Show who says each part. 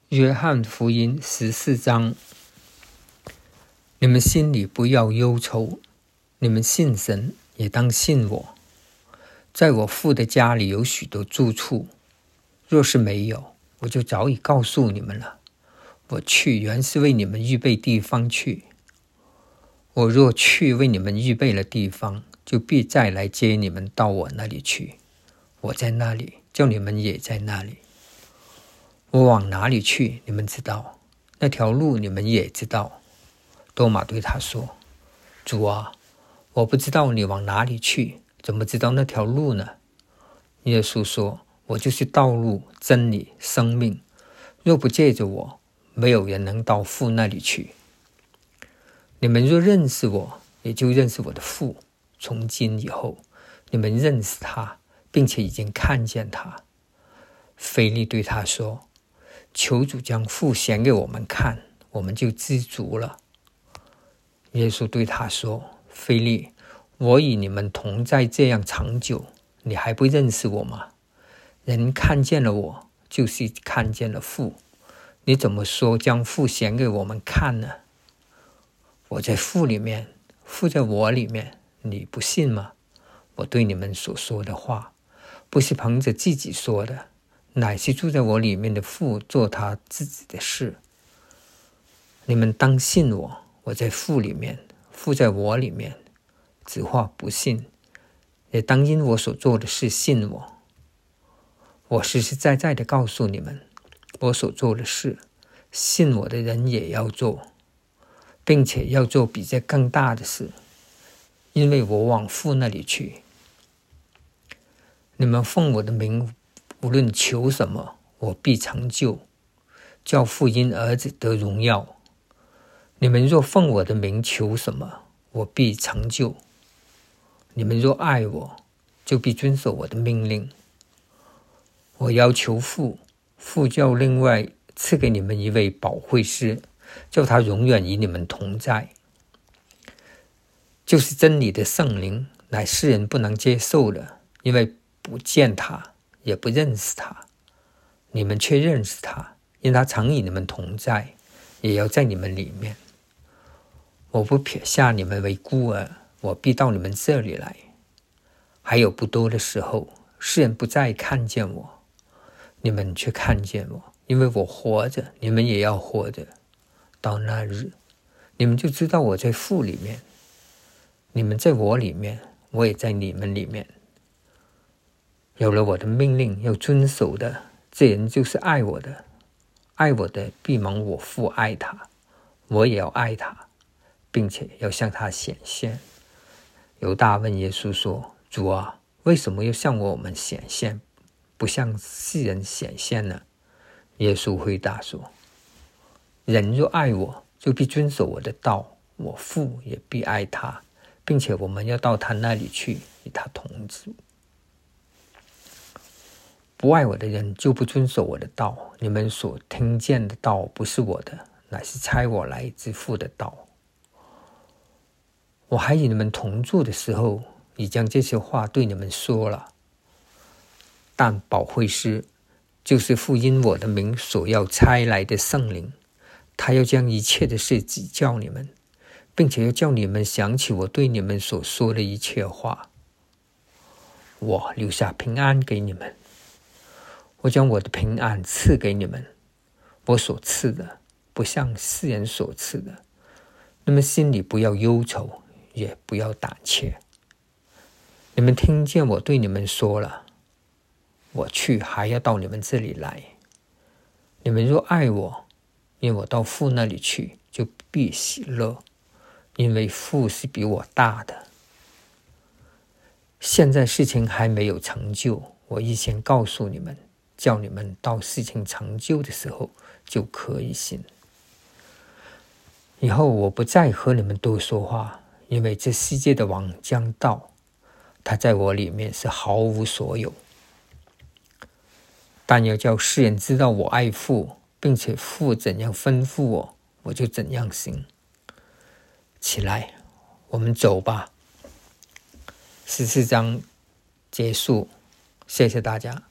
Speaker 1: 约翰福音14章，你们心里不要忧愁，你们信神也当信我。在我父的家里有许多住处，若是没有，我就早已告诉你们了。我去原是为你们预备地方去。我若去为你们预备了地方，就必再来接你们到我那里去。我在那里，叫你们也在那里。我往哪里去，你们知道，那条路你们也知道。多马对他说：主啊，我不知道你往哪里去，怎么知道那条路呢？耶稣说：我就是道路、真理、生命，若不借着我，没有人能到父那里去。你们若认识我，也就认识我的父。从今以后，你们认识他，并且已经看见他。腓利对他说：求主将父显给我们看，我们就知足了。耶稣对他说：腓利，我与你们同在这样长久，你还不认识我吗？人看见了我，就是看见了父。你怎么说将父显给我们看呢？我在父里面，父在我里面，你不信吗？我对你们所说的话，不是凭着自己说的，乃是住在我里面的父做他自己的事。你们当信我，我在父里面，父在我里面。此话不信，也当因我所做的事信我。我实实在在的告诉你们，我所做的事，信我的人也要做，并且要做比这更大的事，因为我往父那里去。你们奉我的名无论求什么，我必成就，叫父因儿子得荣耀。你们若奉我的名求什么，我必成就。你们若爱我，就必遵守我的命令。我要求父，父叫另外赐给你们一位保惠师，叫他永远与你们同在。就是真理的圣灵，乃世人不能接受的，因为不见他，也不认识他。你们却认识他，因他常与你们同在，也要在你们里面。我不撇下你们为孤儿，我必到你们这里来。还有不多的时候，世人不再看见我，你们却看见我，因为我活着，你们也要活着。到那日，你们就知道我在父里面，你们在我里面，我也在你们里面。有了我的命令要遵守的，这人就是爱我的。爱我的必蒙我父爱他，我也要爱他，并且要向他显现。犹大问耶稣说：主啊，为什么要向我们显现，不向世人显现呢？耶稣回答说：人若爱我，就必遵守我的道，我父也必爱他，并且我们要到他那里去，与他同住。不爱我的人就不遵守我的道，你们所听见的道不是我的，乃是差我来之父的道。我还与你们同住的时候，已将这些话对你们说了。但保惠师，就是父因我的名所要差来的圣灵，他要将一切的事指教你们，并且要叫你们想起我对你们所说的一切话。我留下平安给你们，我将我的平安赐给你们，我所赐的不像世人所赐的。你们心里不要忧愁，也不要胆怯。你们听见我对你们说了，我去还要到你们这里来。你们若爱我，因我到父那里去，就必喜乐，因为父是比我大的。现在事情还没有成就，我以前告诉你们，叫你们到事情成就的时候就可以信。以后我不再和你们多说话，因为这世界的王将到，他在我里面是毫无所有。但要叫世人知道我爱父，并且父怎样吩咐我，我就怎样行。起来，我们走吧。14章结束，谢谢大家。